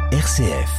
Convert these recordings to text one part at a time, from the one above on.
RCF.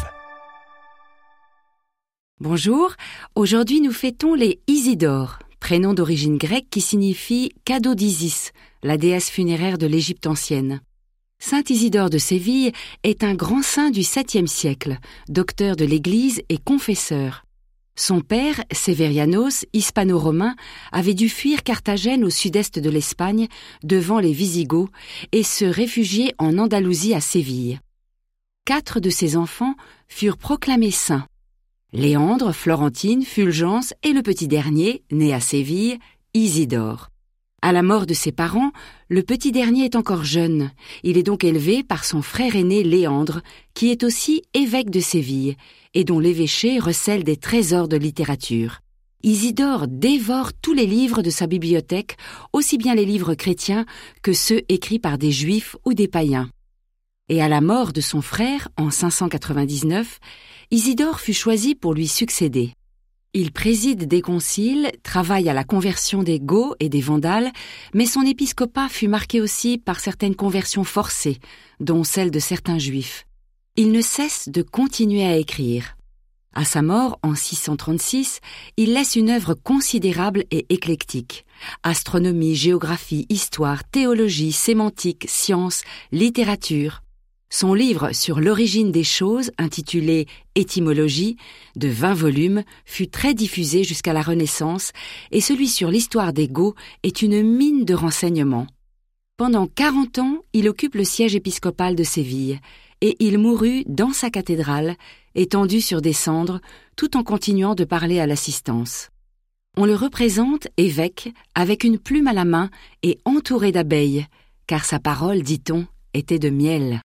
Bonjour, aujourd'hui nous fêtons les Isidore, prénom d'origine grecque qui signifie « cadeau d'Isis », la déesse funéraire de l'Égypte ancienne. Saint Isidore de Séville est un grand saint du 7e siècle, docteur de l'Église et confesseur. Son père, Severianos, hispano-romain, avait dû fuir Carthagène au sud-est de l'Espagne, devant les Visigoths, et se réfugier en Andalousie à Séville. 4 de ses enfants furent proclamés saints. Léandre, Florentine, Fulgence et le petit dernier, né à Séville, Isidore. À la mort de ses parents, le petit dernier est encore jeune. Il est donc élevé par son frère aîné Léandre, qui est aussi évêque de Séville, et dont l'évêché recèle des trésors de littérature. Isidore dévore tous les livres de sa bibliothèque, aussi bien les livres chrétiens que ceux écrits par des juifs ou des païens. Et à la mort de son frère, en 599, Isidore fut choisi pour lui succéder. Il préside des conciles, travaille à la conversion des Goths et des Vandales, mais son épiscopat fut marqué aussi par certaines conversions forcées, dont celle de certains juifs. Il ne cesse de continuer à écrire. À sa mort, en 636, il laisse une œuvre considérable et éclectique. Astronomie, géographie, histoire, théologie, sémantique, sciences, littérature. Son livre sur l'origine des choses, intitulé « Étymologie », de 20 volumes, fut très diffusé jusqu'à la Renaissance, et celui sur l'histoire des Goths est une mine de renseignements. Pendant 40 ans, il occupe le siège épiscopal de Séville, et il mourut dans sa cathédrale, étendu sur des cendres, tout en continuant de parler à l'assistance. On le représente évêque, avec une plume à la main et entouré d'abeilles, car sa parole, dit-on, était de miel.